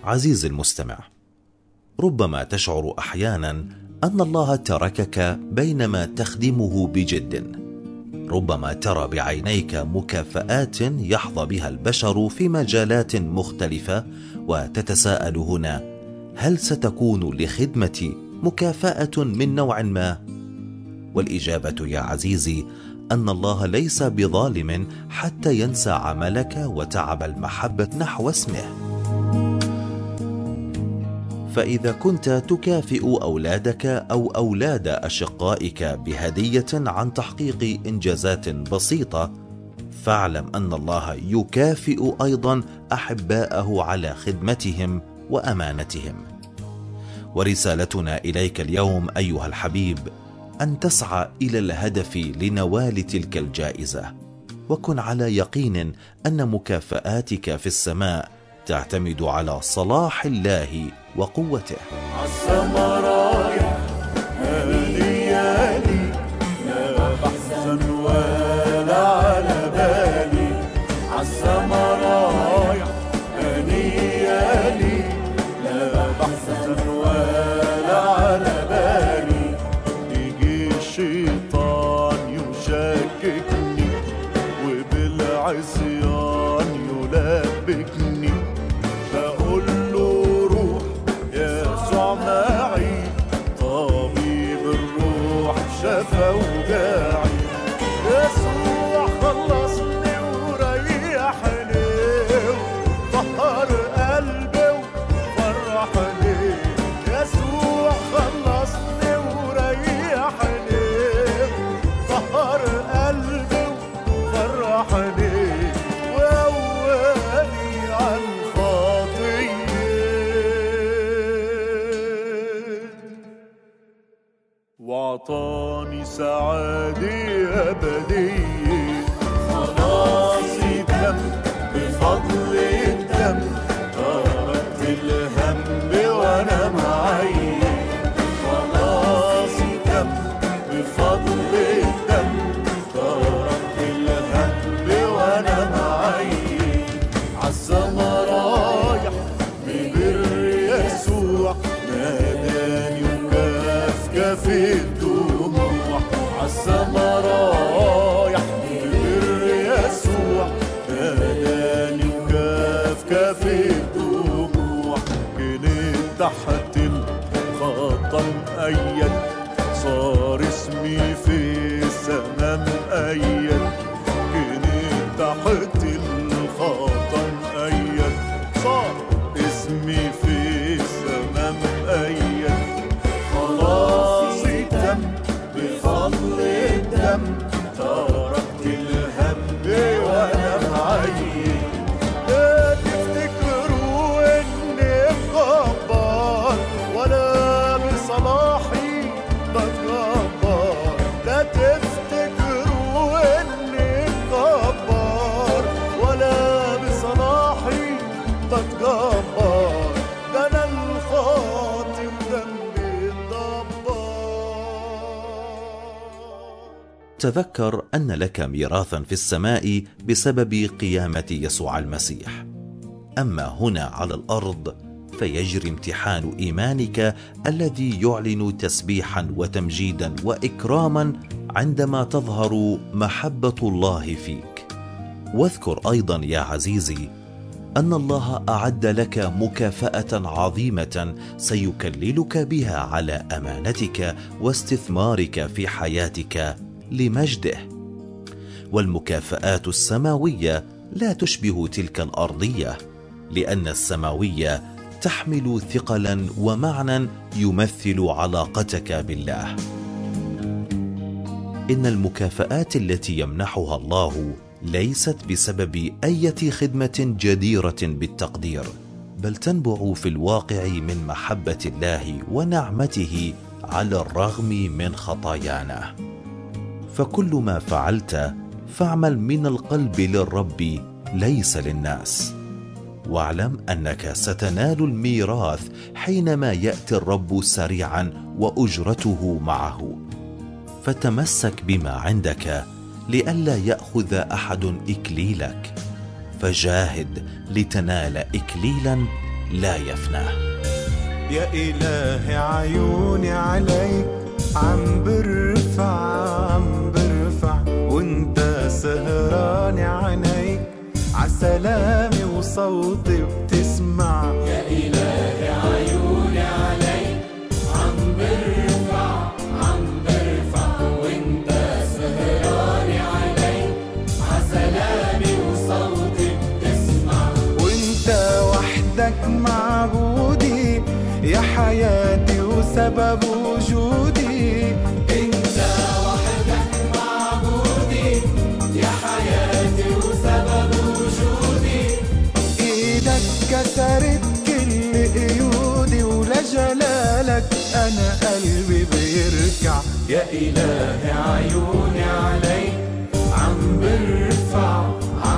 عزيزي المستمع، ربما تشعر أحيانا أن الله تركك بينما تخدمه بجد. ربما ترى بعينيك مكافآت يحظى بها البشر في مجالات مختلفة، وتتساءل هنا: هل ستكون لخدمتي مكافأة من نوع ما؟ والإجابة يا عزيزي أن الله ليس بظالم حتى ينسى عملك وتعب المحبة نحو اسمه. فإذا كنت تكافئ أولادك أو أولاد أشقائك بهدية عن تحقيق إنجازات بسيطة، فاعلم أن الله يكافئ أيضا أحباءه على خدمتهم وأمانتهم. ورسالتنا إليك اليوم أيها الحبيب أن تسعى إلى الهدف لنوال تلك الجائزة، وكن على يقين أن مكافآتك في السماء تعتمد على صلاح الله وقوته. عالسمرايا هاليالي لا بحزن ولا على بالي، عالسمرايا هاليالي لا بحزن ولا على بالي. يجي الشيطان يشككني وبالعصيان يلبكني، بقول له روح يسوع معي، طبيب الروح شفى وجاعي. يسوع خلصني وريحني وطهر قلبي وفرحني. يسوع خلصني وريحني وطهر قلبي وفرحني، وقواني عالخطية وعطاني سعادة أبدية. خلاصي تم بفضل الدم، تركت الهم وأنا معي. خلاصي تم بفضل الدم، تركت الهم وأنا معي. عالسمرايا ببر يسوع ناداني وكافكف الدموع. عالسمرايا ببر يسوع ناداني وكافكف الدموع. كنت تحت الخط مؤيد، صار اسمي في السما مؤيد. كنت تحت الخط مؤيد، صار اسمي في السما مؤيد. خلاصي تم بفضل الدم، تركت الهم وانا معي. لا تفتكروا اني مكبر ولا بصلاحي بتكبر، لا تفتكروا اني مكبر ولا بصلاحي بتكبر، ده انا الخاطئ ذنبي الضبار. تذكر أن لك ميراثا في السماء بسبب قيامة يسوع المسيح. أما هنا على الأرض فيجري امتحان إيمانك الذي يعلن تسبيحا وتمجيدا وإكراما عندما تظهر محبة الله فيك. واذكر أيضا يا عزيزي أن الله أعد لك مكافأة عظيمة سيكللك بها على أمانتك واستثمارك في حياتك لمجده. والمكافآت السماوية لا تشبه تلك الأرضية، لأن السماوية تحمل ثقلا ومعنى يمثل علاقتك بالله. إن المكافآت التي يمنحها الله ليست بسبب أي خدمة جديرة بالتقدير، بل تنبع في الواقع من محبة الله ونعمته على الرغم من خطايانا. فكل ما فعلت فاعمل من القلب للرب ليس للناس، واعلم أنك ستنال الميراث حينما يأتي الرب سريعا وأجرته معه. فتمسك بما عندك لئلا يأخذ أحد إكليلك، فجاهد لتنال إكليلا لا يفنى. يا إلهي عيوني عليك عم برفع وانت سهران عينيك عسلامي وصوتي بتسمع. يا إلهي عيوني عليك عم برفع وانت سهران عليك عسلامي وصوتي بتسمع. وانت وحدك معبودي يا حياتي وسبب وجودي. انت وحدك معبودي يا حياتي وسبب وجودي. ايدك كسرت كل قيودي ولجلالك انا قلبي بيركع. يا إلهي عيوني عليك عم برفع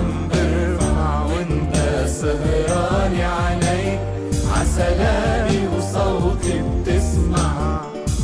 وانت سهران عليك عسلامي وصوتي بتسمع.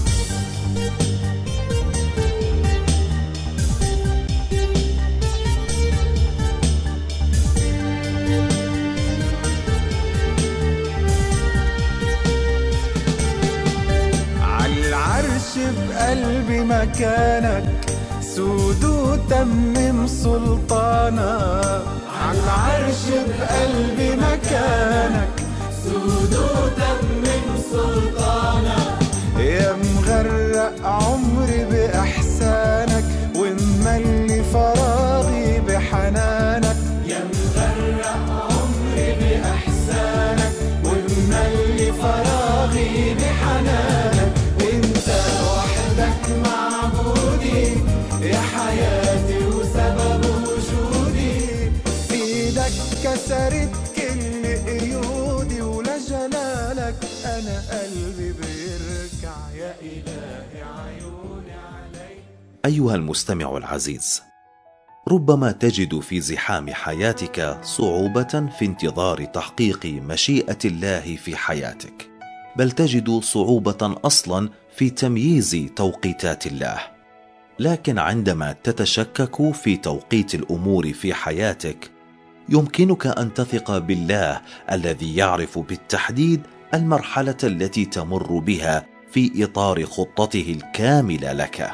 عالعرش بقلبي مكانك سود وتمم سلطانك. عالعرش بقلبي مكانك سود وتمم سلطانك. يا مغرق عمري بإحسانك ومملي فراغي بحنانك. يا مغرق عمري بإحسانك ومملي فراغي بحنانك. وانت وحدك معبودي يا حياتي وسبب وجودي. ايدك كسرت كل قيودي ولجلالك انا قلبي بيركع. يا إلهي عيوني عليك. أيها المستمع العزيز، ربما تجد في زحام حياتك صعوبة في انتظار تحقيق مشيئة الله في حياتك، بل تجد صعوبة أصلا في تمييز توقيتات الله. لكن عندما تتشكك في توقيت الأمور في حياتك، يمكنك أن تثق بالله الذي يعرف بالتحديد المرحلة التي تمر بها في إطار خطته الكاملة لك.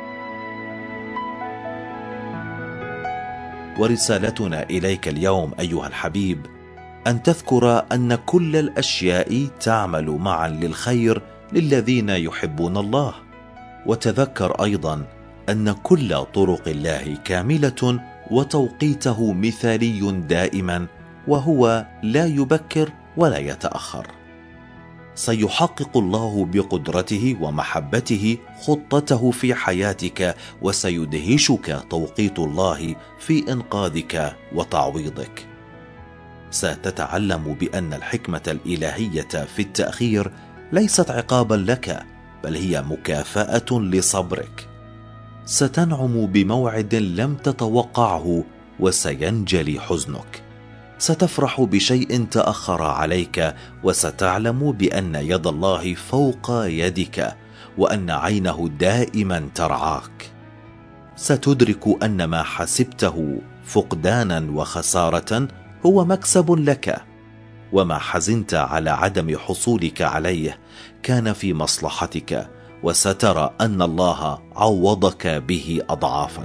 ورسالتنا إليك اليوم أيها الحبيب أن تذكر أن كل الأشياء تعمل معا للخير للذين يحبون الله. وتذكر أيضا أن كل طرق الله كاملة وتوقيته مثالي دائما، وهو لا يبكر ولا يتأخر. سيحقق الله بقدرته ومحبته خطته في حياتك، وسيدهشك توقيت الله في إنقاذك وتعويضك. ستتعلم بأن الحكمة الإلهية في التأخير ليست عقابا لك، بل هي مكافأة لصبرك. ستنعم بموعد لم تتوقعه وسينجلي حزنك. ستفرح بشيء تأخر عليك، وستعلم بأن يد الله فوق يدك، وأن عينه دائما ترعاك. ستدرك أن ما حسبته فقدانا وخسارة هو مكسب لك، وما حزنت على عدم حصولك عليه كان في مصلحتك، وسترى أن الله عوضك به أضعافا.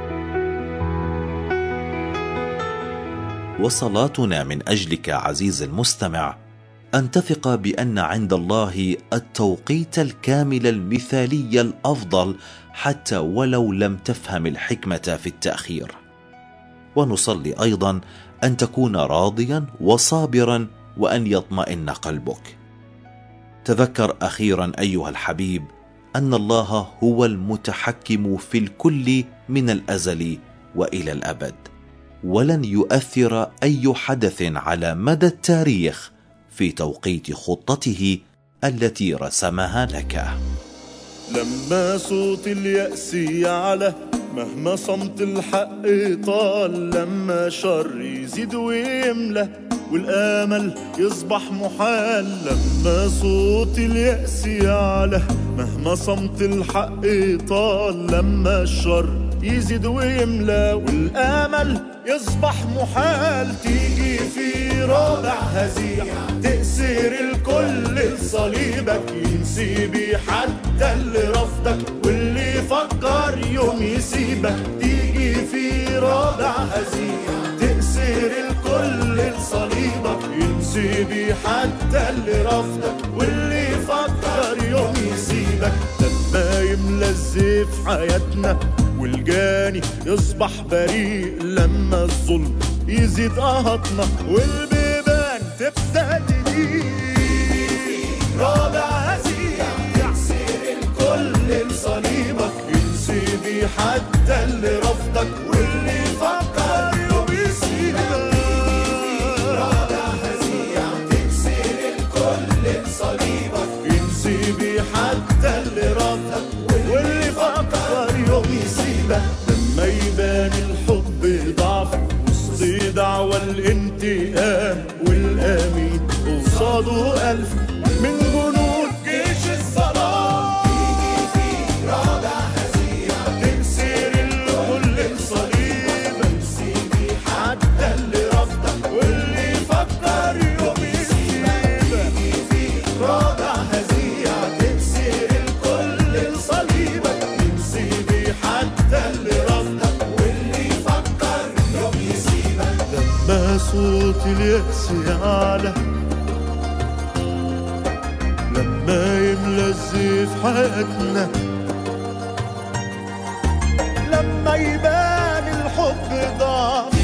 وصلاتنا من أجلك عزيز المستمع أن تثق بأن عند الله التوقيت الكامل المثالي الأفضل، حتى ولو لم تفهم الحكمة في التأخير. ونصلي أيضا أن تكون راضيا وصابرا، وأن يطمئن قلبك. تذكر أخيرا أيها الحبيب أن الله هو المتحكم في الكل من الأزل وإلى الأبد، ولن يؤثر أي حدث على مدى التاريخ في توقيت خطته التي رسمها لك. لما صوت اليأس يعلى، مهما صمت الحق طال، لما شر يزيد ويملى والآمل يصبح محال. لما صوت اليأس يعلى، مهما صمت الحق طال، لما الشر يزيد ويملى والآمل يصبح محال. تيجي في رابع هزيع تأثير الكل لصليبك، ينسي بيه حتى اللي رفضك واللي فكر يوم يسيبك. تيجي في رابع هزيع تأثير الكل لصليبك، ينسي بيه حتى اللي رفضك واللي فكر يوم يسيبك. لما يملى الزيف حياتنا والجاني يصبح بريء، لما الظلم يزيد قهطنا والبيبان تبدأ تضيق. رابع هزيع تأثير الكل لصليبك، ينسي بيه حتى اللي رفضك واللي فكر يوم يسيبك. رابع هزيع تأثير الكل لصليبك، ينسي بيه حتى اللي رفضك واللي فكر يوم يسيبك. لما يبان الحب ضعف وسط دعوى الانتقام، والامين قصاده 1000 من جنود جيش الظلام. تيجي في رابع هزيع تكسر الكل لصليبك، ينسي بيه حتى اللي رفضك واللي فكر يوم يسيبك. تيجي في رابع هزيع تكسر الكل لصليبك، ينسي بيه حتى اللي رفضك واللي فكر يوم يسيبك. لما صوت اليأس يعلى، لما يملى الزيف حياتنا، لما يبان الحب ضعف